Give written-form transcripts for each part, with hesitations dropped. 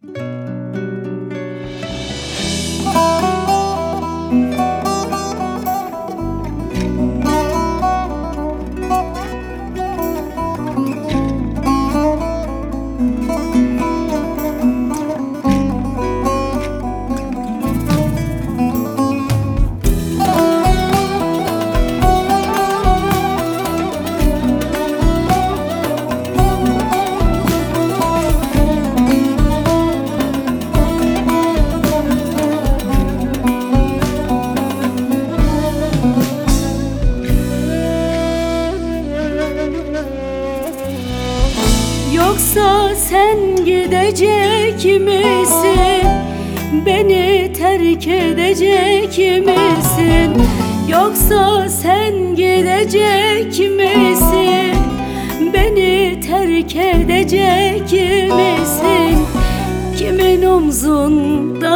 Yoksa sen gidecek misin? Beni terk edecek misin? Yoksa sen gidecek misin? Beni terk edecek misin? Kimin omzunda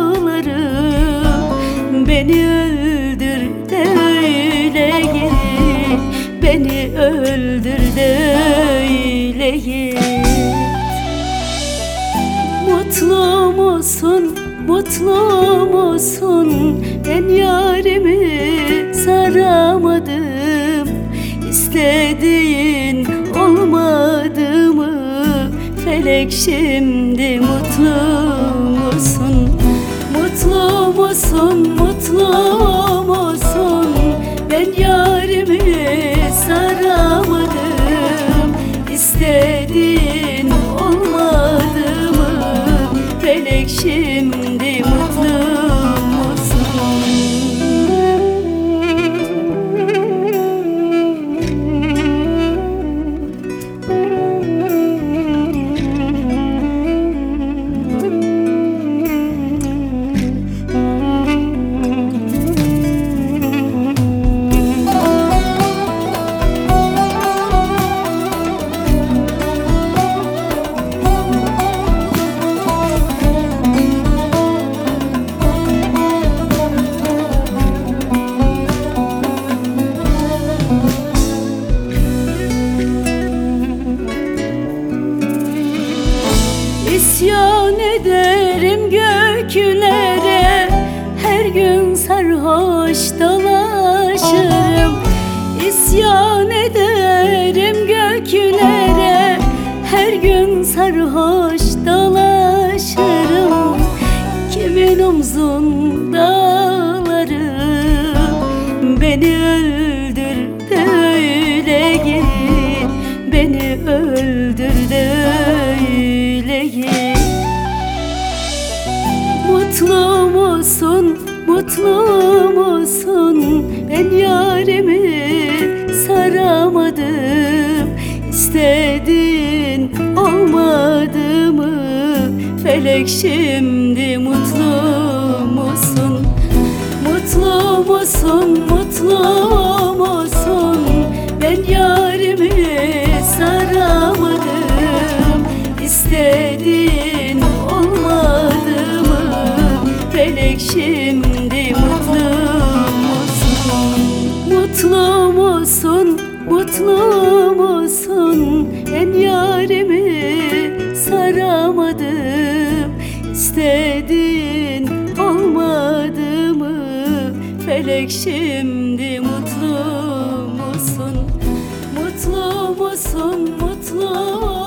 ağlarım? Beni öldür de öyle git. Beni öldür de öyle git. Mutlu musun, mutlu musun? Ben yarimi saramadım. İstediğin olmadı mı? Felek şimdi mutlu musun? Mutlu musun, mutlu musun? Ben yarimi saramadım. İstediğin olmadı mı? Felek şimdi mutlu musun? İsyan ederim göklere, her gün sarhoş dolaşırım. İsyan ederim göklere, her gün sarhoş dolaşırım. Kimin omzunda ağlarım? Beni öldür de öyle git. Beni öldür de öyle git. Mutlu musun, mutlu musun? Ben yarimi saramadım. İstediğin olmadı mı? Felek şimdi mutlu musun? Mutlu musun, mutlu musun? Ben yarimi saramadım. İstediğin olmadı mı? Felek şimdi mutlu musun? Mutlu musun, mutlu musun? Ben yarimi saramadım. İstediğin olmadı mı? Felek şimdi mutlu musun? Mutlu musun, mutlu